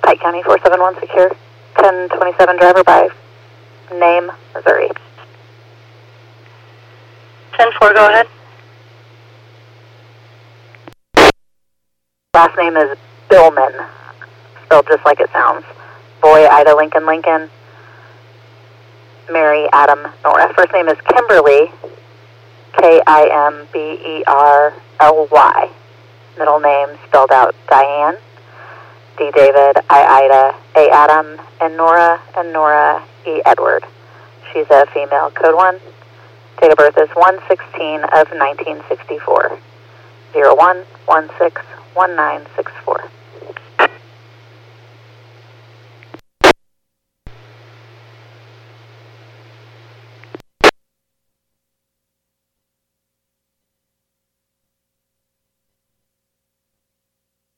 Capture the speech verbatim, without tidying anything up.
Pike County four seven one secure. ten twenty-seven driver by name, Missouri. ten four, go ahead. Last name is Billman, spelled just like it sounds. Boy, Ida, Lincoln, Lincoln. Mary, Adam, Nora. First name is Kimberly, K I M B E R L Y. Middle name spelled out Diane, D David, I Ida, A Adam, and Nora, and Nora, E Edward. She's a female, code one. Date of birth is one sixteen of nineteen sixty-four. zero one one six one nine six four.